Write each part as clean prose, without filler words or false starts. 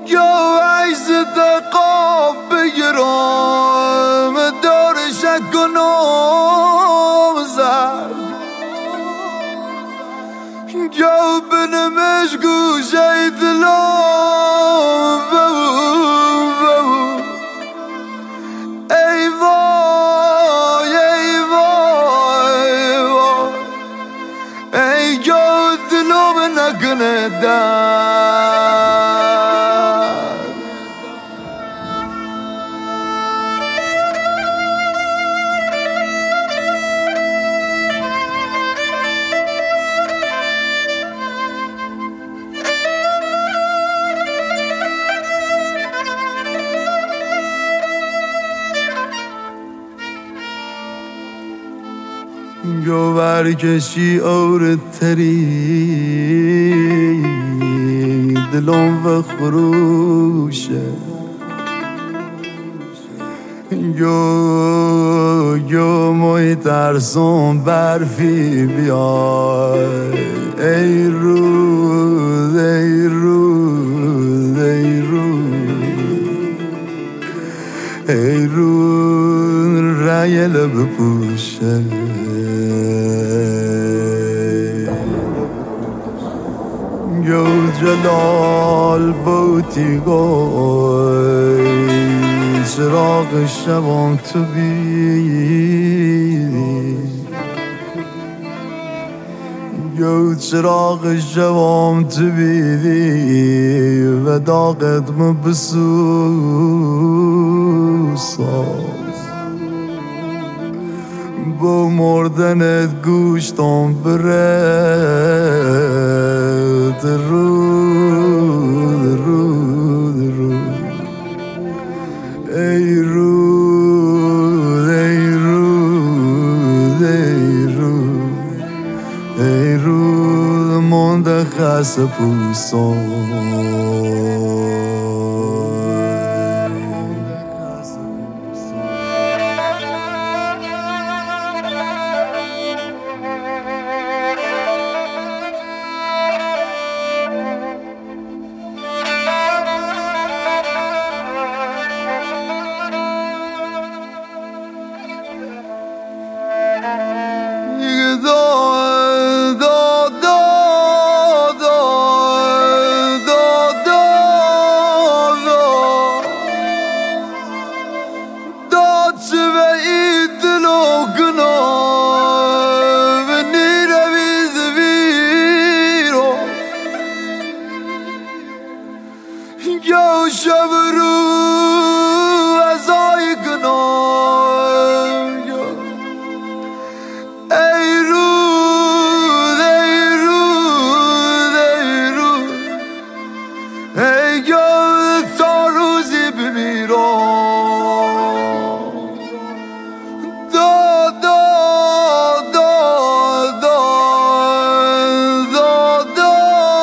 یا عیز دقاب بگیرم دار شک و نام زد یا بنمش گوشه دلام ای وای ای وای وای ای یا دلم نکنه در یا برکشی اور تری دلم و خروشه یا مای ترسم برفی بیای ای روز ای روز ای روز ای روز رای لب پوشه یا جلال بوتی گوی چراغ شبان تو بیدی یا چراغ شبان تو بیدی و داغت مبسوسا با مردنت گوشتم برد رود رود رود ای رود ای رود ای رود ای رود مونده خس پوسان یا شب رو از آی کنم ای رود ای رود ای رود ای یا تا روزی بمیرم دا دا دا دا دا دا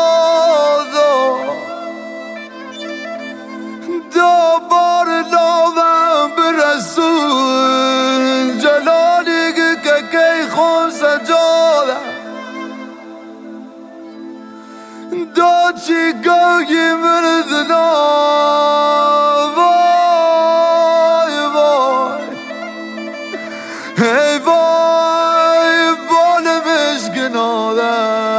دا بار لاوم برسون جلالی که کی خون سجاده دا چی گوی من دنا وای وای ای وای بالمش گناده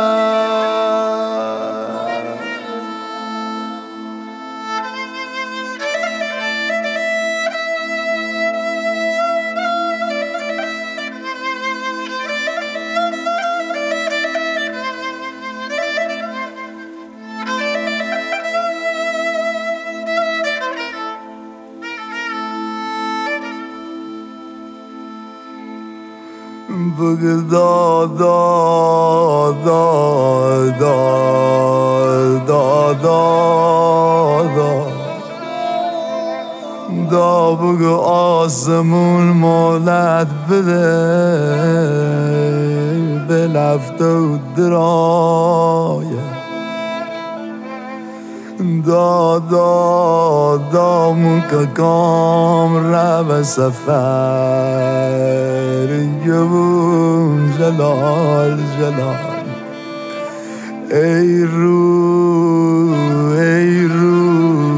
بگدا دا دا دا دا دا دا دا بگو آسمون مولد بده به لفت و درایه دا دا دا مککام رب سفر جبون جلال جلال ای رو ای رو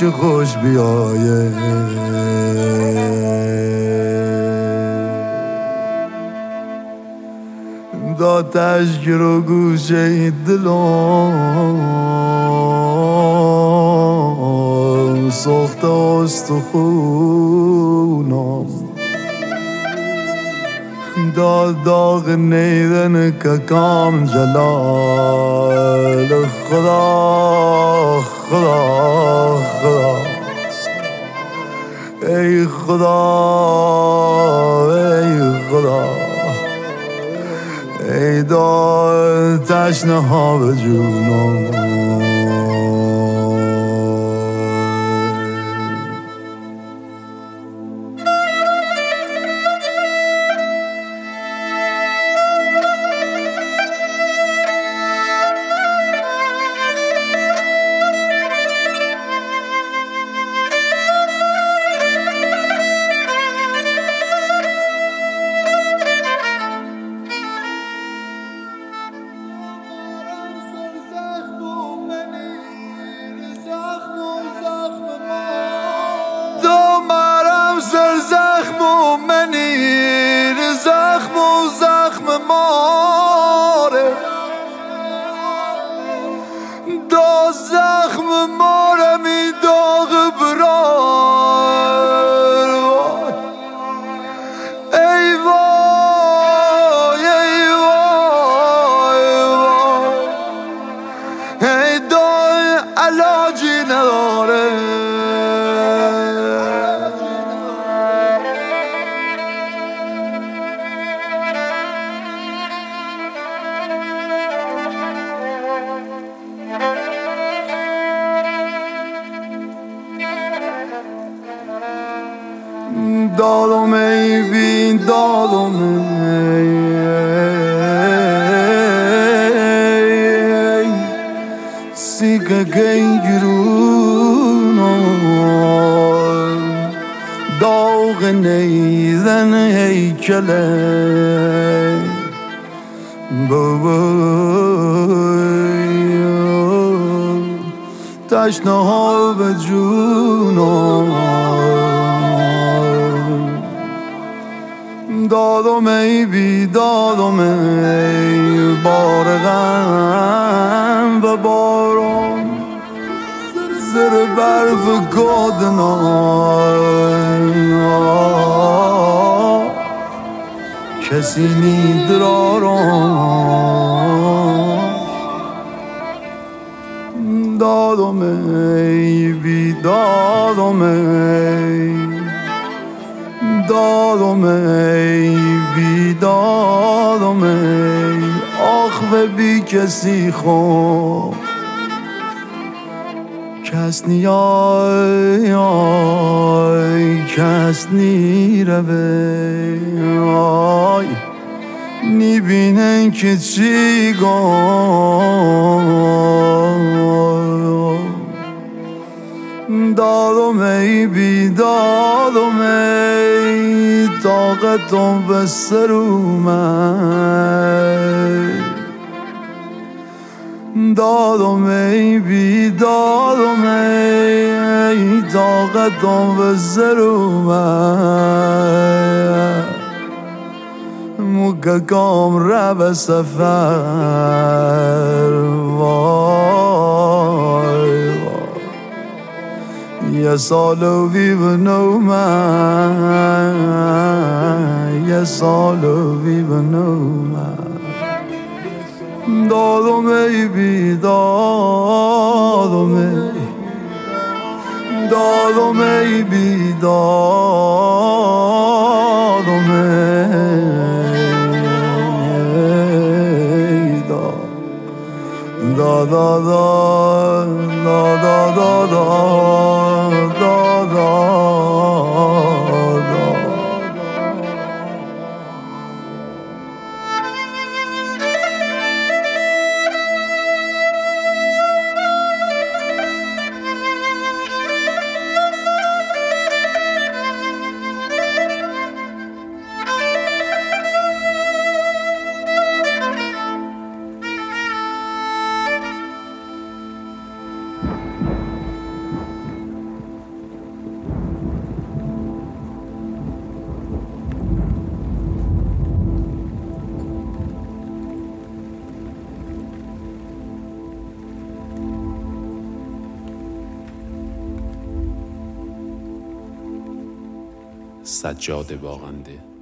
که خوش بیایه داتش گرو گوشه دلم سخت استخونم داد داغ نیدن که کام جلال خدا خدا خدا ای خدا ای خدا ای داد تشنه ها به جونم زخم و زخم ماره دا زخم ماره می داغ برار ای وای ای وای ای دای علاجی نداره دادم ای بین دادم ای سیگه گیرون داغ نیدن ای کله تشنه ها به جونم دادم ای بی دادم ای بار غم و باران زر برف گادنای کسی نیدراران دادم ای بی دادم ای دادم ای بی دادم ای آخ و بی کسی خوب کس نیای کس نیروی نی بینن که چی گم دادم ای بی دادم ای طاقتم به سر اومد دادم ای بی دادم ای طاقتم به سر اومد مککام را به سفر وای یه سالو بیبنو من یه سالو بیبنو من دادم ای بی دادم ای دادم ای بی دادم ای دا دا دا دا دا دا دا دا سجاد باغنده.